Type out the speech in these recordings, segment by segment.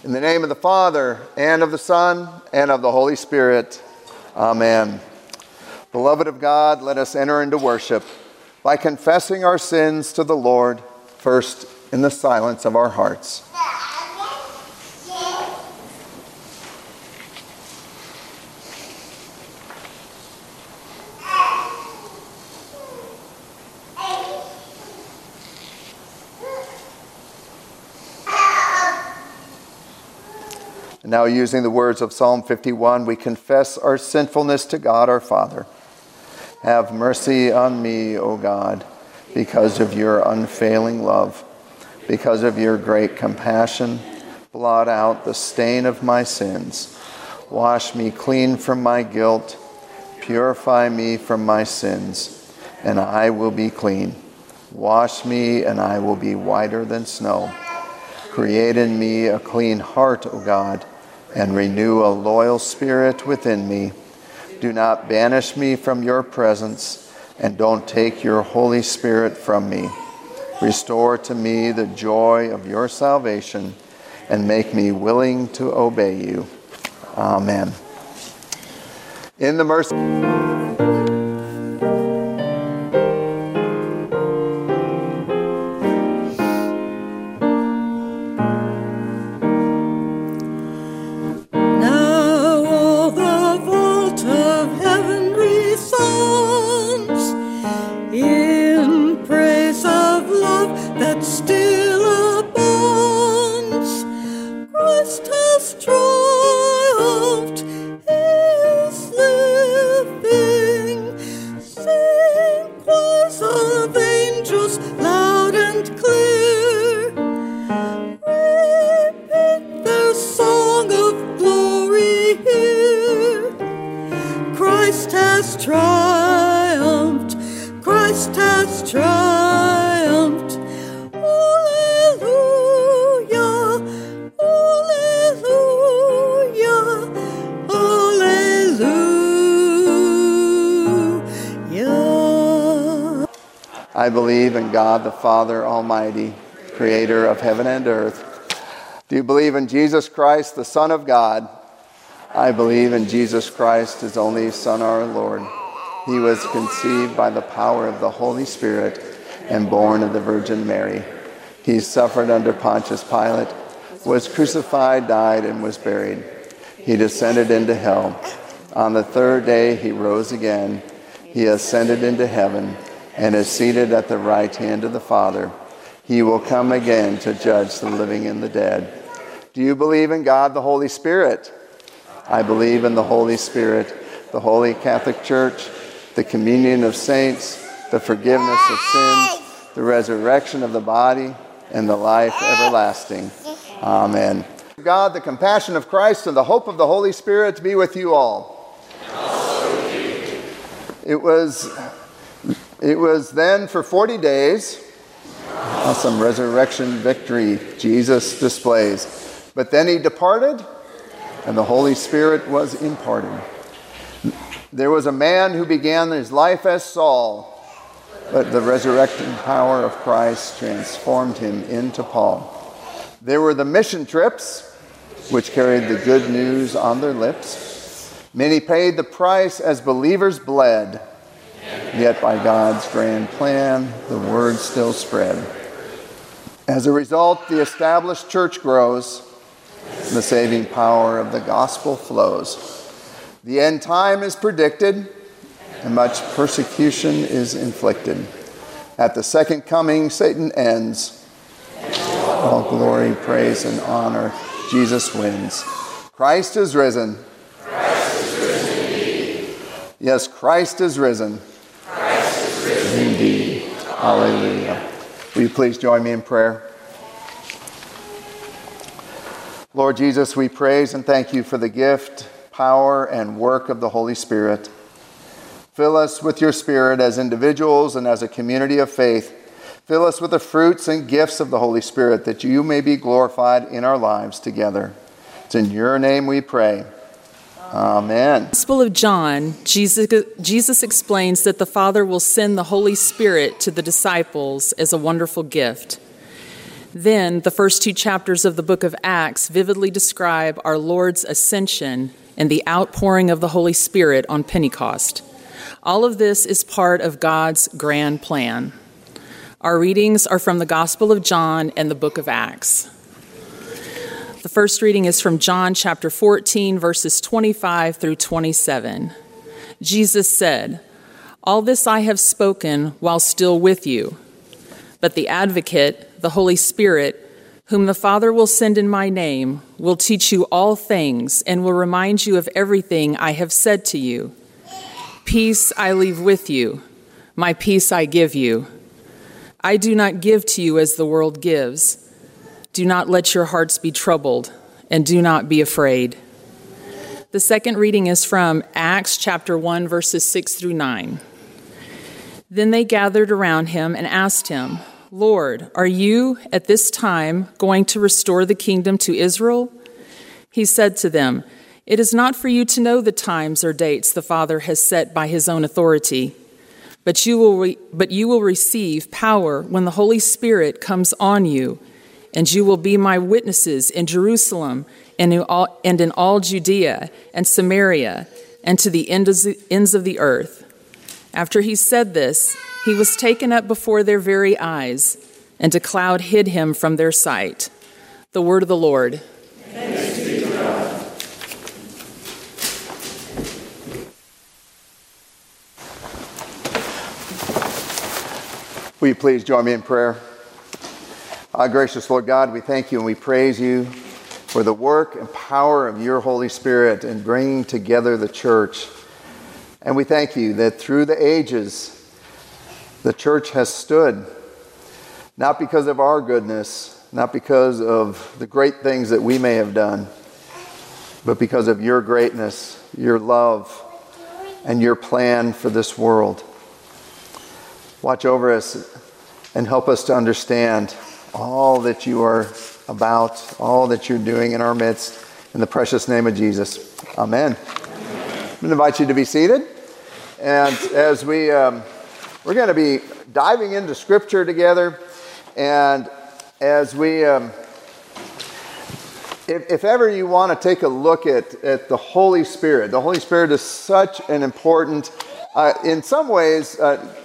In the name of the Father, and of the Son, and of the Holy Spirit. Amen. Beloved of God, let us enter into worship by confessing our sins to the Lord, first in the silence of our hearts. And now, using the words of Psalm 51, we confess our sinfulness to God our Father. Have mercy on me, O God, because of your unfailing love, because of your great compassion. Blot out the stain of my sins. Wash me clean from my guilt. Purify me from my sins, and I will be clean. Wash me, and I will be whiter than snow. Create in me a clean heart, O God, and renew a loyal spirit within me. Do not banish me from your presence, and don't take your Holy Spirit from me. Restore to me the joy of your salvation, and make me willing to obey you. Amen. In the mercy... I believe in God the Father Almighty, creator of heaven and earth. Do you believe in Jesus Christ, the Son of God? I believe in Jesus Christ, his only Son, our Lord. He was conceived by the power of the Holy Spirit and born of the Virgin Mary. He suffered under Pontius Pilate, was crucified, died, and was buried. He descended into hell. On the third day he rose again. He ascended into heaven and is seated at the right hand of the Father. He will come again to judge the living and the dead. Do you believe in God the Holy Spirit? I believe in the Holy Spirit, the Holy Catholic Church, the communion of saints, the forgiveness of sins, the resurrection of the body, and the life everlasting. Amen. God, the compassion of Christ, and the hope of the Holy Spirit be with you all. It was then for 40 days, awesome resurrection victory Jesus displays. But then he departed, and the Holy Spirit was imparted. There was a man who began his life as Saul, but the resurrecting power of Christ transformed him into Paul. There were the mission trips, which carried the good news on their lips. Many paid the price as believers bled. Yet by God's grand plan, the word still spread. As a result, the established church grows. The saving power of the gospel flows. The end time is predicted, and much persecution is inflicted. At the second coming, Satan ends. All glory, praise, and honor Jesus wins. Christ is risen. Christ is risen indeed. Yes, Christ is risen. Indeed. Hallelujah. Will you please join me in prayer? Lord Jesus, we praise and thank you for the gift, power, and work of the Holy Spirit. Fill us with your Spirit as individuals and as a community of faith. Fill us with the fruits and gifts of the Holy Spirit, that you may be glorified in our lives together. It's in your name we pray. Amen. Gospel of John, Jesus explains that the Father will send the Holy Spirit to the disciples as a wonderful gift. Then, the first 2 chapters of the book of Acts vividly describe our Lord's ascension and the outpouring of the Holy Spirit on Pentecost. All of this is part of God's grand plan. Our readings are from the Gospel of John and the book of Acts. The first reading is from John chapter 14, verses 25 through 27. Jesus said, "All this I have spoken while still with you. But the Advocate, the Holy Spirit, whom the Father will send in my name, will teach you all things and will remind you of everything I have said to you. Peace I leave with you, my peace I give you. I do not give to you as the world gives. Do not let your hearts be troubled, and do not be afraid." The second reading is from Acts chapter 1, verses 6 through 9. Then they gathered around him and asked him, "Lord, are you at this time going to restore the kingdom to Israel?" He said to them, "It is not for you to know the times or dates the Father has set by his own authority, but you will receive power when the Holy Spirit comes on you, and you will be my witnesses in Jerusalem and in all Judea and Samaria and to the ends of the earth." After he said this, he was taken up before their very eyes, and a cloud hid him from their sight. The word of the Lord. Thanks be to God. Will you please join me in prayer? Gracious Lord God, we thank you and we praise you for the work and power of your Holy Spirit in bringing together the church. And we thank you that through the ages, the church has stood, not because of our goodness, not because of the great things that we may have done, but because of your greatness, your love, and your plan for this world. Watch over us and help us to understand all that you are about, all that you're doing in our midst. In the precious name of Jesus. Amen. I'm going to invite you to be seated. And as we're going to be diving into Scripture together. And as we, if ever you want to take a look at the Holy Spirit is such an important, in some ways,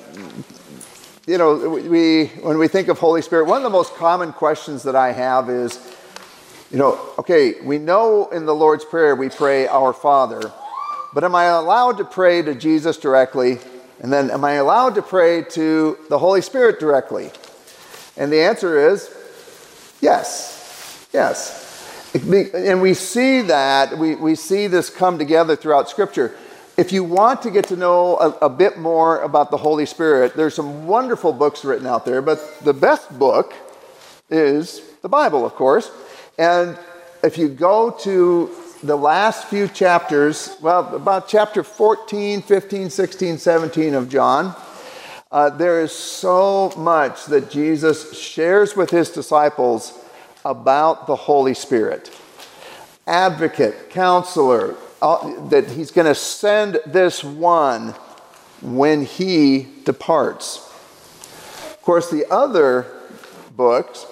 when we think of Holy Spirit, one of the most common questions that I have is, okay, we know in the Lord's Prayer we pray, "Our Father," but am I allowed to pray to Jesus directly? And then am I allowed to pray to the Holy Spirit directly? And the answer is yes. And we see that, we see this come together throughout Scripture. If you want to get to know a bit more about the Holy Spirit, there's some wonderful books written out there, but the best book is the Bible, of course. And if you go to the last few chapters, about chapter 14, 15, 16, 17 of John, there is so much that Jesus shares with his disciples about the Holy Spirit. Advocate, counselor, that he's going to send this one when he departs. Of course, the other books,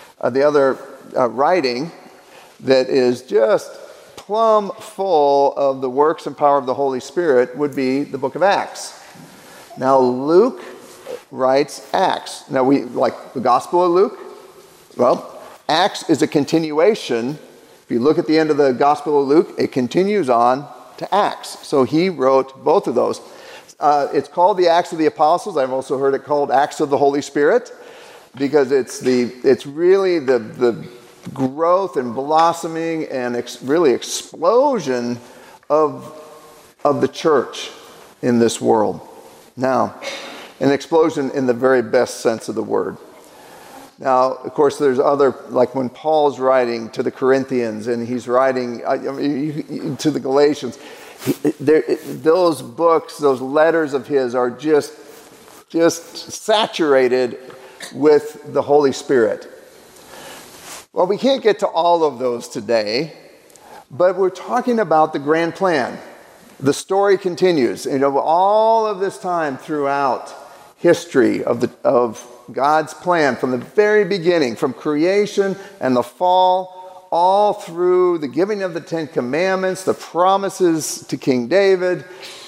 writing that is just plumb full of the works and power of the Holy Spirit would be the book of Acts. Now, Luke writes Acts. Now, we like the Gospel of Luke. Well, Acts is a continuation. If you look at the end of the Gospel of Luke, it continues on to Acts. So he wrote both of those. It's called the Acts of the Apostles. I've also heard it called Acts of the Holy Spirit, because it's really the growth and blossoming and really explosion of the church in this world. Now, an explosion in the very best sense of the word. Now, of course, there's other, like when Paul's writing to the Corinthians and he's writing to the Galatians, those books, those letters of his are just saturated with the Holy Spirit. Well, we can't get to all of those today, but we're talking about the grand plan. The story continues. All of this time throughout history of God's plan from the very beginning, from creation and the fall, all through the giving of the Ten Commandments, the promises to King David,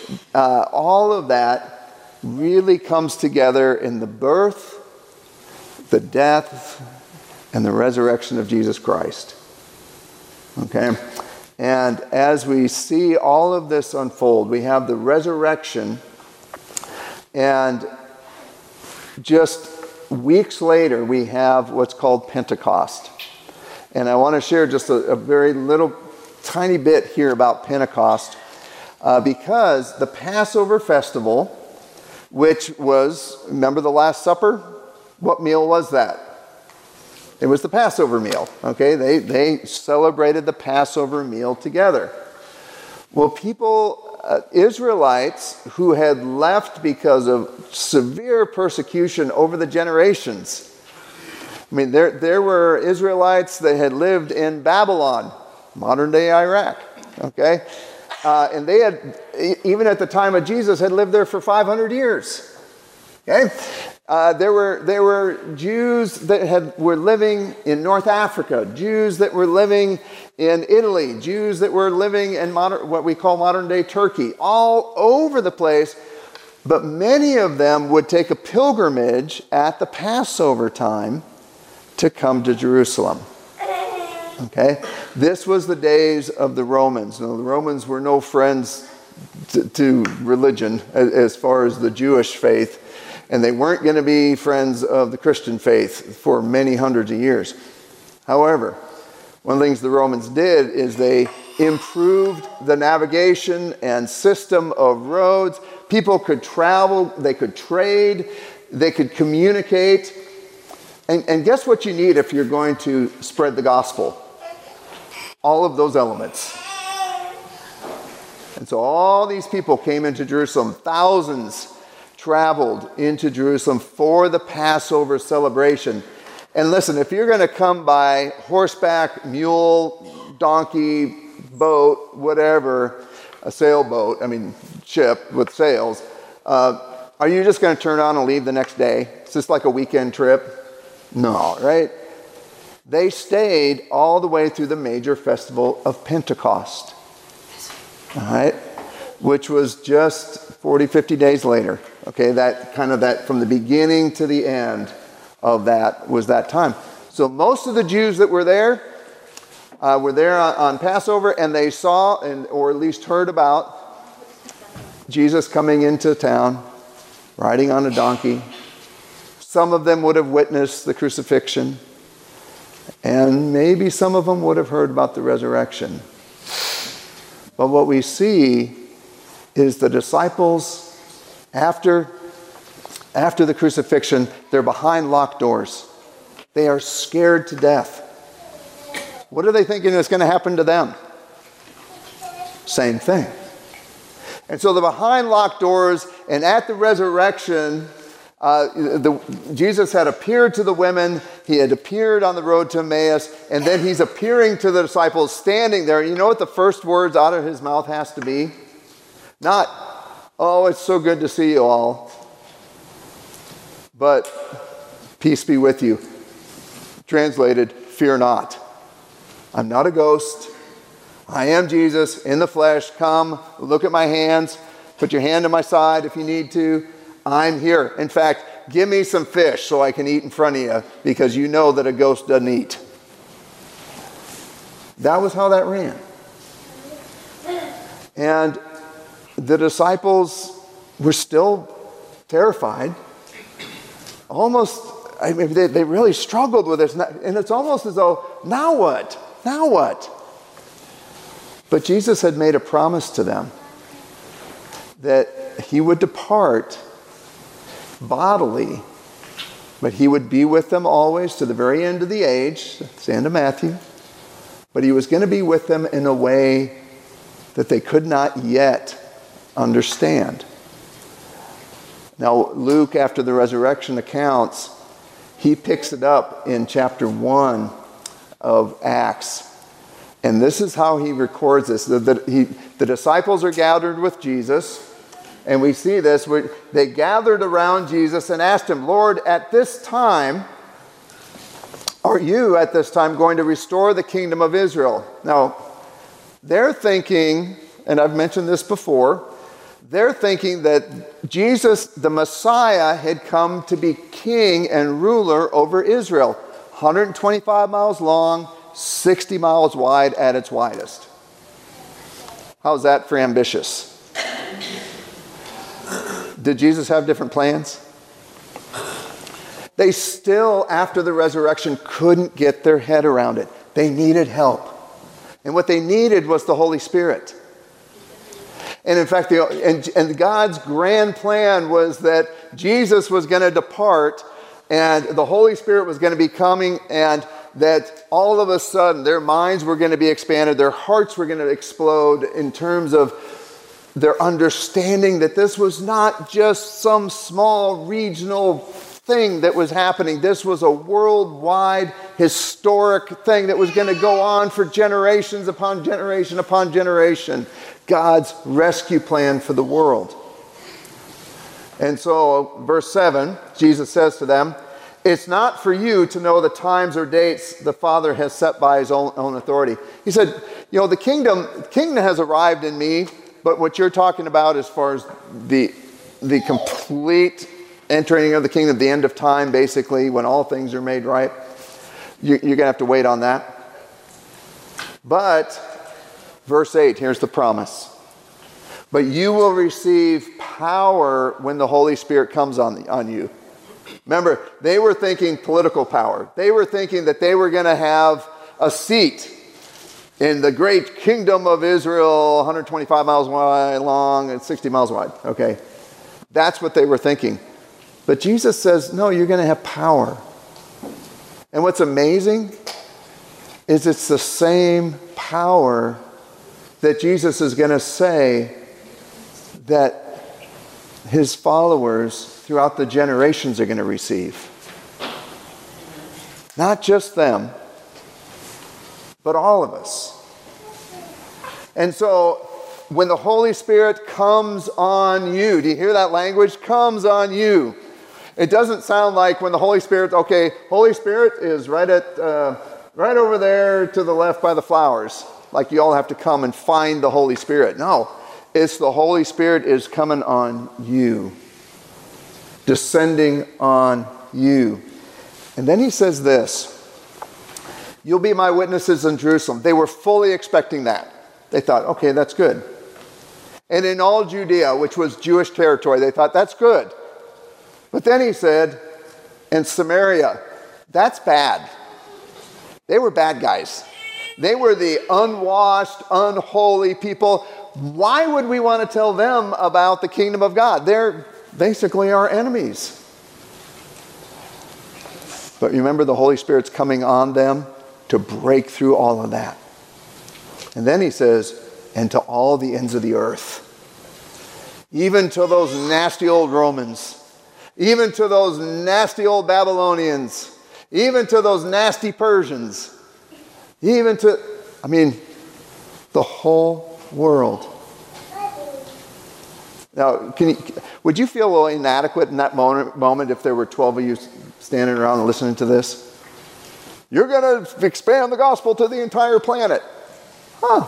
all of that really comes together in the birth, the death, and the resurrection of Jesus Christ. Okay? And as we see all of this unfold, we have the resurrection, and just weeks later, we have what's called Pentecost. And I want to share just a very little, tiny bit here about Pentecost, because the Passover festival, which was, remember the Last Supper? What meal was that? It was the Passover meal. Okay, they celebrated the Passover meal together. Well, Israelites who had left because of severe persecution over the generations. I mean, there were Israelites that had lived in Babylon, modern-day Iraq, okay? And they had, even at the time of Jesus, had lived there for 500 years, okay? There were Jews that were living in North Africa, Jews that were living in Italy, Jews that were living in what we call modern-day Turkey, all over the place. But many of them would take a pilgrimage at the Passover time to come to Jerusalem. Okay? This was the days of the Romans. Now, the Romans were no friends to religion as far as the Jewish faith, and they weren't going to be friends of the Christian faith for many hundreds of years. However, one of the things the Romans did is they improved the navigation and system of roads. People could travel, they could trade, they could communicate. And guess what you need if you're going to spread the gospel? All of those elements. And so all these people came into Jerusalem. Thousands traveled into Jerusalem for the Passover celebration. And listen, if you're going to come by horseback, mule, donkey, boat, whatever, a sailboat, ship with sails, are you just going to turn on and leave the next day? Is this like a weekend trip? No, right? They stayed all the way through the major festival of Pentecost, all right, which was just 40, 50 days later. Okay, that from the beginning to the end of that was that time. So most of the Jews that were there on Passover, and they saw, or at least heard about, Jesus coming into town, riding on a donkey. Some of them would have witnessed the crucifixion, and maybe some of them would have heard about the resurrection. But what we see is the disciples, after the crucifixion, they're behind locked doors. They are scared to death. What are they thinking is going to happen to them? Same thing. And so they're behind locked doors, and at the resurrection, Jesus had appeared to the women. He had appeared on the road to Emmaus, and then he's appearing to the disciples standing there. You know what the first words out of his mouth has to be? Not, "Oh, it's so good to see you all," but, "Peace be with you." Translated, "Fear not. I'm not a ghost. I am Jesus in the flesh. Come, look at my hands. Put your hand on my side if you need to. I'm here. In fact, give me some fish so I can eat in front of you, because you know that a ghost doesn't eat." That was how that ran. And the disciples were still terrified. They really struggled with this. And it's almost as though, now what? Now what? But Jesus had made a promise to them that he would depart bodily, but he would be with them always to the very end of the age. It's the end of Matthew. But he was going to be with them in a way that they could not yet understand. Now, Luke, after the resurrection accounts, he picks it up in chapter 1 of Acts. And this is how he records this. The disciples are gathered with Jesus. And we see this. They gathered around Jesus and asked him, Lord, at this time, are you at this time going to restore the kingdom of Israel? Now, they're thinking, and I've mentioned this before, they're thinking that Jesus, the Messiah, had come to be king and ruler over Israel. 125 miles long, 60 miles wide at its widest. How's that for ambitious? Did Jesus have different plans? They still, after the resurrection, couldn't get their head around it. They needed help. And what they needed was the Holy Spirit. And in fact, and God's grand plan was that Jesus was going to depart and the Holy Spirit was going to be coming, and that all of a sudden their minds were going to be expanded, their hearts were going to explode in terms of their understanding that this was not just some small regional thing that was happening. This was a worldwide historic thing that was going to go on for generations upon generation upon generation. God's rescue plan for the world. And so, verse 7, Jesus says to them, it's not for you to know the times or dates the Father has set by his own authority. He said, the kingdom has arrived in me, but what you're talking about as far as the complete entering of the kingdom, the end of time, basically, when all things are made right, you're going to have to wait on that. But, verse 8, here's the promise. But you will receive power when the Holy Spirit comes on you. Remember, they were thinking political power. They were thinking that they were going to have a seat in the great kingdom of Israel, 125 miles wide, long, and 60 miles wide. Okay, that's what they were thinking. But Jesus says, no, you're going to have power. And what's amazing is it's the same power that Jesus is going to say that his followers throughout the generations are going to receive. Not just them, but all of us. And so, when the Holy Spirit comes on you, do you hear that language? Comes on you. It doesn't sound like when the Holy Spirit, okay, Holy Spirit is right over there to the left by the flowers. Like you all have to come and find the Holy Spirit. No, it's the Holy Spirit is coming on you. Descending on you. And then he says this, you'll be my witnesses in Jerusalem. They were fully expecting that. They thought, okay, that's good. And in all Judea, which was Jewish territory, they thought, that's good. But then he said, in Samaria, that's bad. They were bad guys. They were the unwashed, unholy people. Why would we want to tell them about the kingdom of God? They're basically our enemies. But remember, the Holy Spirit's coming on them to break through all of that. And then he says, and to all the ends of the earth. Even to those nasty old Romans. Even to those nasty old Babylonians. Even to those nasty Persians. Even to, the whole world. Now, would you feel a little inadequate in that moment if there were 12 of you standing around and listening to this? You're going to expand the gospel to the entire planet. Huh.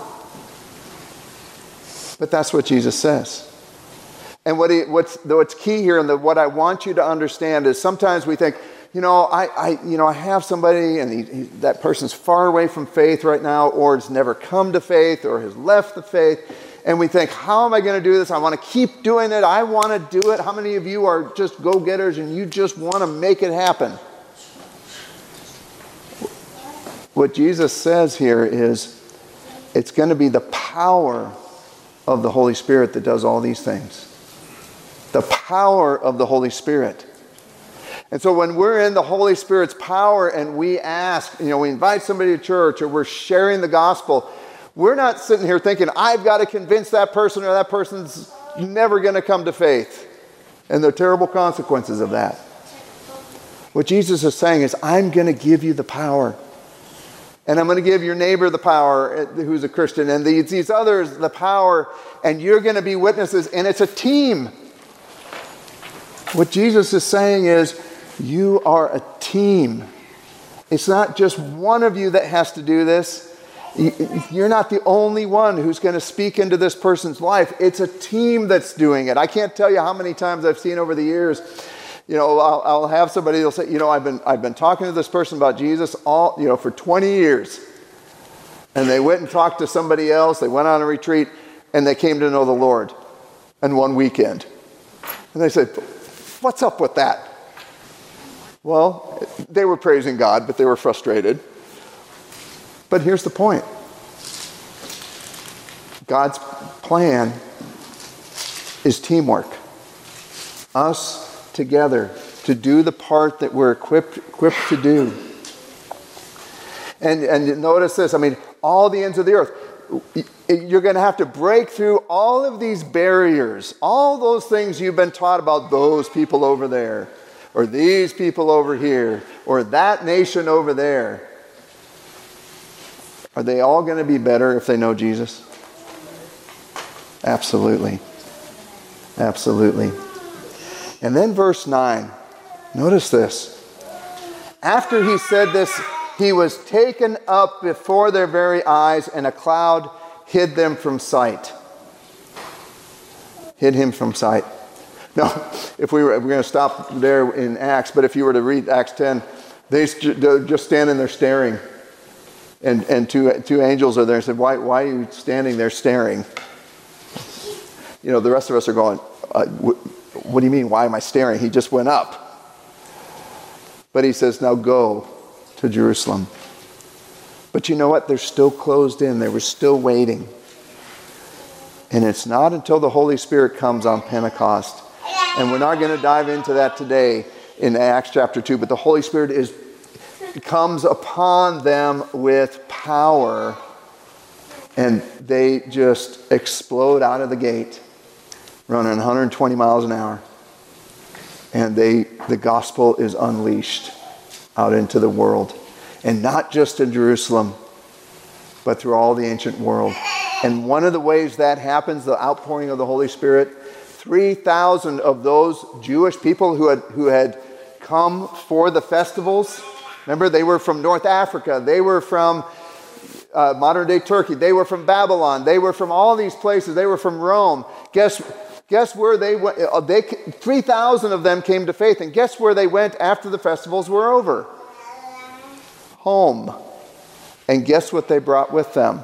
But that's what Jesus says. And what's key here, and what I want you to understand is sometimes we think, I have somebody and that person's far away from faith right now, or has never come to faith, or has left the faith. And we think, how am I going to do this? I want to keep doing it. I want to do it. How many of you are just go-getters and you just want to make it happen? What Jesus says here is, it's going to be the power of the Holy Spirit that does all these things. The power of the Holy Spirit. And so when we're in the Holy Spirit's power and we ask, we invite somebody to church or we're sharing the gospel, we're not sitting here thinking, I've got to convince that person or that person's never going to come to faith. And the terrible consequences of that. What Jesus is saying is, I'm going to give you the power. And I'm going to give your neighbor the power, who's a Christian, and these others the power, and you're going to be witnesses, and it's a team. What Jesus is saying is, you are a team. It's not just one of you that has to do this. You're not the only one who's going to speak into this person's life. It's a team that's doing it. I can't tell you how many times I've seen over the years. I'll have somebody, they'll say, I've been talking to this person about Jesus for 20 years. And they went and talked to somebody else. They went on a retreat and they came to know the Lord in one weekend. And they said, what's up with that? Well, they were praising God, but they were frustrated. But here's the point. God's plan is teamwork. Us together to do the part that we're equipped to do. And notice this, all the ends of the earth. You're going to have to break through all of these barriers, all those things you've been taught about, those people over there, or these people over here, or that nation over there. Are they all going to be better if they know Jesus? Absolutely. Absolutely. And then verse 9, notice this. After he said this, he was taken up before their very eyes, and a cloud hid them from sight. Hid him from sight. Now, if we're going to stop there in Acts, but if you were to read Acts 10, they're just standing there staring. And two angels are there and said, why are you standing there staring? The rest of us are going, what do you mean, why am I staring? He just went up. But he says, now go to Jerusalem. But you know what? They're still closed in. They were still waiting. And it's not until the Holy Spirit comes on Pentecost. And we're not going to dive into that today in Acts chapter 2. But the Holy Spirit comes upon them with power. And they just explode out of the gate, running 120 miles an hour. And the gospel is unleashed out into the world. And not just in Jerusalem, but through all the ancient world. And one of the ways that happens, the outpouring of the Holy Spirit, 3,000 of those Jewish people who had come for the festivals. Remember, they were from North Africa. They were from modern-day Turkey. They were from Babylon. They were from all these places. They were from Rome. Guess where they went? 3,000 of them came to faith. And guess where they went after the festivals were over? Home. And guess what they brought with them?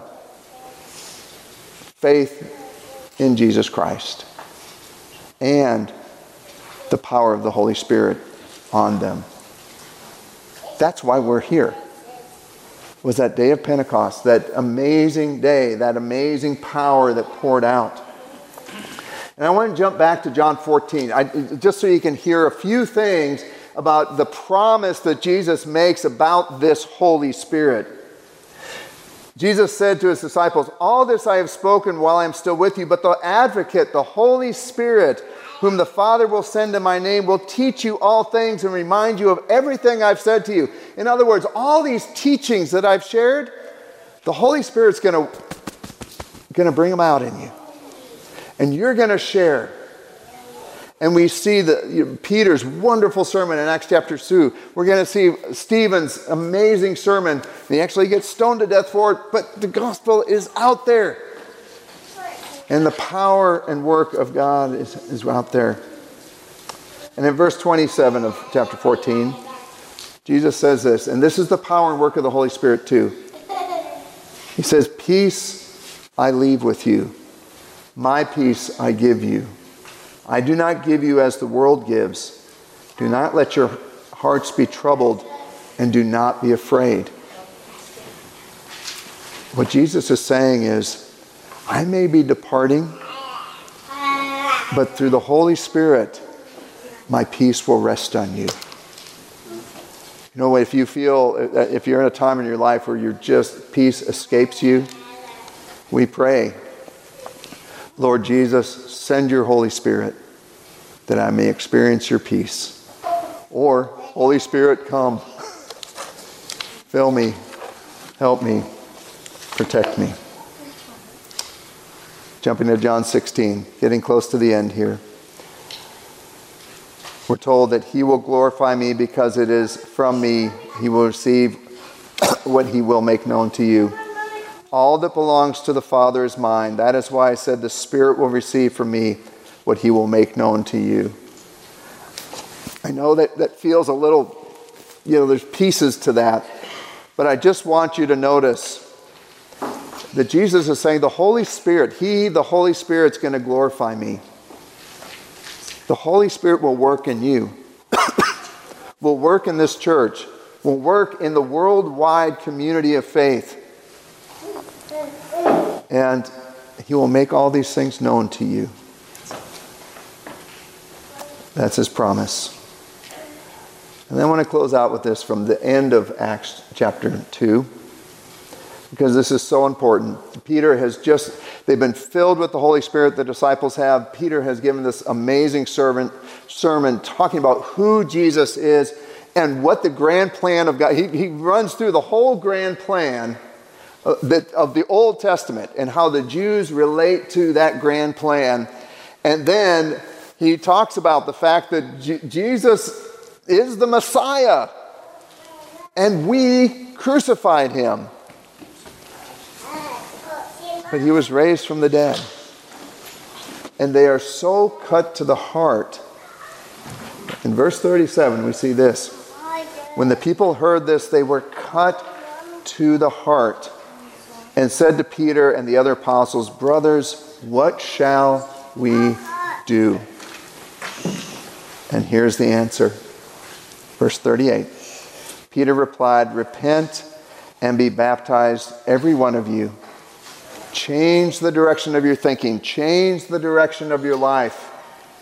Faith in Jesus Christ. And the power of the Holy Spirit on them. That's why we're here. Was that day of Pentecost, that amazing day, that amazing power that poured out. And I want to jump back to John 14, just so you can hear a few things about the promise that Jesus makes about this Holy Spirit. Jesus said to his disciples, all this I have spoken while I am still with you, but the Advocate, the Holy Spirit, whom the Father will send in my name, will teach you all things and remind you of everything I've said to you. In other words, all these teachings that I've shared, the Holy Spirit's going to bring them out in you. And you're going to share. And we see Peter's wonderful sermon in Acts chapter 2. We're going to see Stephen's amazing sermon. And he actually gets stoned to death for it, but the gospel is out there. And the power and work of God is out there. And in verse 27 of chapter 14, Jesus says this, and this is the power and work of the Holy Spirit too. He says, peace I leave with you. My peace I give you. I do not give you as the world gives. Do not let your hearts be troubled, and do not be afraid. What Jesus is saying is, I may be departing, but through the Holy Spirit, my peace will rest on you. You know, if you're in a time in your life where peace escapes you, we pray, Lord Jesus, send your Holy Spirit that I may experience your peace. Or, Holy Spirit, come. Fill me Help me. Protect me. Jumping to John 16, getting close to the end here. We're told that he will glorify me because it is from me he will receive what he will make known to you. All that belongs to the Father is mine. That is why I said the Spirit will receive from me what he will make known to you. I know that feels a little, there's pieces to that. But I just want you to notice that Jesus is saying the Holy Spirit, the Holy Spirit's going to glorify me. The Holy Spirit will work in you, will work in this church, will work in the worldwide community of faith. And he will make all these things known to you. That's his promise. And then I want to close out with this from the end of Acts chapter 2. Because this is so important. Peter has they've been filled with the Holy Spirit, the disciples have. Peter has given this amazing sermon talking about who Jesus is and what the grand plan of God. He runs through the whole grand plan of the Old Testament and how the Jews relate to that grand plan. And then he talks about the fact that Jesus is the Messiah and we crucified him. But he was raised from the dead. And they are so cut to the heart. In verse 37, we see this. When the people heard this, they were cut to the heart and said to Peter and the other apostles, "Brothers, what shall we do?" And here's the answer. Verse 38. Peter replied, "Repent and be baptized, every one of you. Change the direction of your thinking. Change the direction of your life.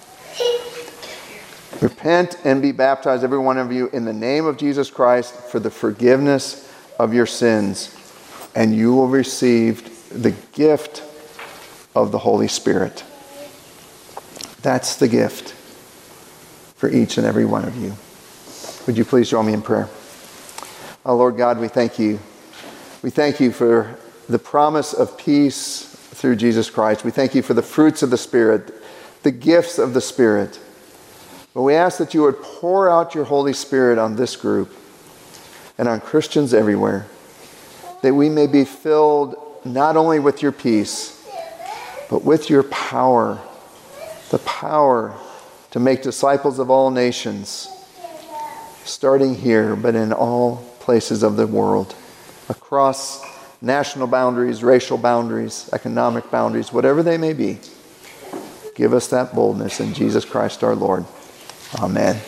Repent and be baptized, every one of you, in the name of Jesus Christ for the forgiveness of your sins, and you will receive the gift of the Holy Spirit." That's the gift for each and every one of you. Would you please join me in prayer? Oh, Lord God, we thank you. We thank you for the promise of peace through Jesus Christ. We thank you for the fruits of the Spirit, the gifts of the Spirit. But we ask that you would pour out your Holy Spirit on this group and on Christians everywhere, that we may be filled not only with your peace, but with your power, the power to make disciples of all nations, starting here, but in all places of the world, across national boundaries, racial boundaries, economic boundaries, whatever they may be. Give us that boldness in Jesus Christ our Lord. Amen.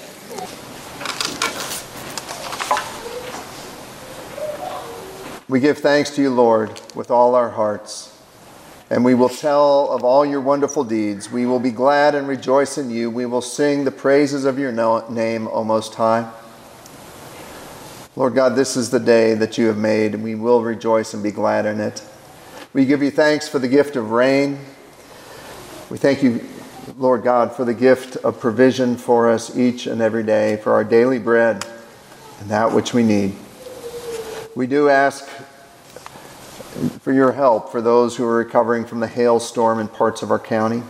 We give thanks to you, Lord, with all our hearts, and we will tell of all your wonderful deeds. We will be glad and rejoice in you. We will sing the praises of your name, O Most High. Lord God, this is the day that you have made, and we will rejoice and be glad in it. We give you thanks for the gift of rain. We thank you, Lord God, for the gift of provision for us each and every day, for our daily bread and that which we need. We do ask for your help for those who are recovering from the hailstorm in parts of our county.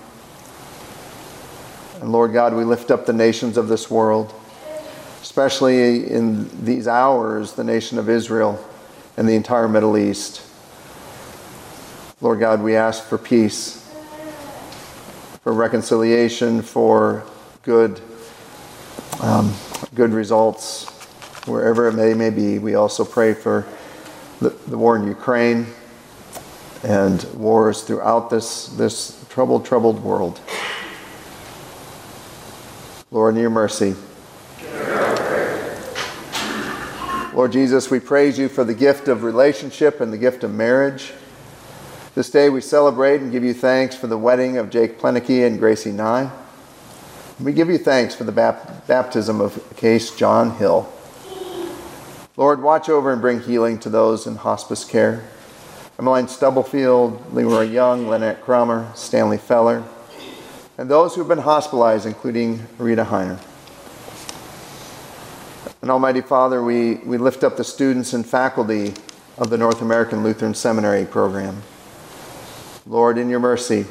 And Lord God, we lift up the nations of this world, especially in these hours, the nation of Israel and the entire Middle East. Lord God, we ask for peace, for reconciliation, for good results, wherever it may be. We also pray for the war in Ukraine and wars throughout this troubled world. Lord, in your mercy. Lord Jesus, we praise you for the gift of relationship and the gift of marriage. This day we celebrate and give you thanks for the wedding of Jake Plenicky and Gracie Nye. We give you thanks for the baptism of Case John Hill. Lord, watch over and bring healing to those in hospice care. Emmeline Stubblefield, Leroy Young, Lynette Cromer, Stanley Feller, and those who have been hospitalized, including Rita Heiner. And Almighty Father, we lift up the students and faculty of the North American Lutheran Seminary program. Lord, in your mercy.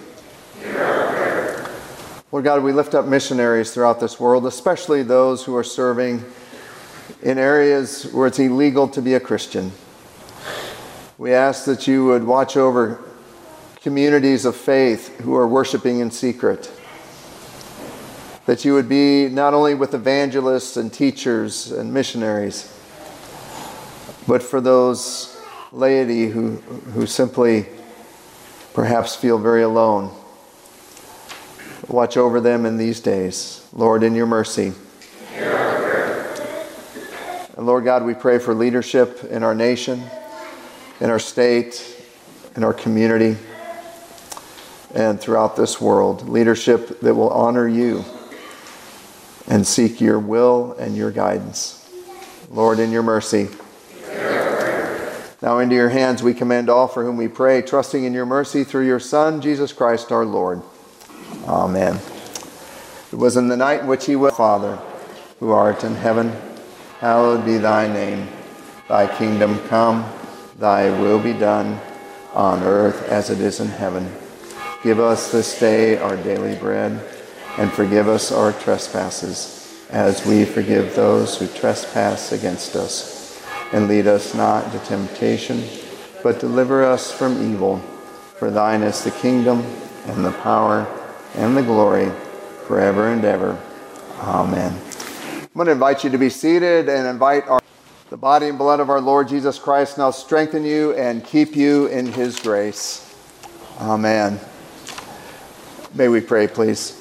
Lord God, we lift up missionaries throughout this world, especially those who are serving in areas where it's illegal to be a Christian. We ask that you would watch over communities of faith who are worshiping in secret. That you would be not only with evangelists and teachers and missionaries, but for those laity who simply perhaps feel very alone. Watch over them in these days. Lord, in your mercy. And Lord God, we pray for leadership in our nation, in our state, in our community, and throughout this world. Leadership that will honor you and seek your will and your guidance. Lord, in your mercy. Now into your hands we commend all for whom we pray, trusting in your mercy through your Son, Jesus Christ our Lord. Amen. It was in the night in which he was, Father, who art in heaven, hallowed be thy name. Thy kingdom come, thy will be done, on earth as it is in heaven. Give us this day our daily bread, and forgive us our trespasses, as we forgive those who trespass against us. And lead us not into temptation, but deliver us from evil. For thine is the kingdom, and the power, and the glory, forever and ever. Amen. I'm going to invite you to be seated and invite the body and blood of our Lord Jesus Christ now strengthen you and keep you in his grace. Amen. May we pray, please.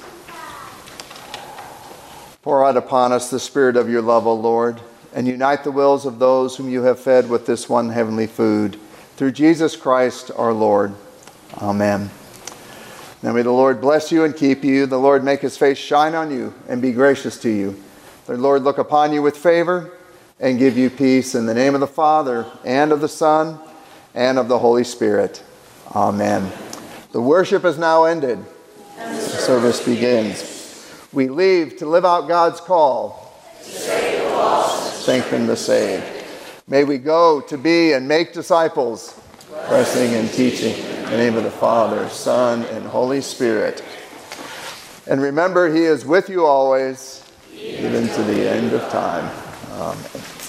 Pour out upon us the spirit of your love, O Lord, and unite the wills of those whom you have fed with this one heavenly food. Through Jesus Christ our Lord. Amen. Now may the Lord bless you and keep you. The Lord make his face shine on you and be gracious to you. The Lord look upon you with favor and give you peace. In the name of the Father, and of the Son, and of the Holy Spirit. Amen. The worship is now ended. The service begins. We leave to live out God's call. To save the lost. Strengthen the saved. May we go to be and make disciples, blessing and teaching. In the name of the Father, Son, and Holy Spirit. And remember, he is with you always, even to the end of time. Amen.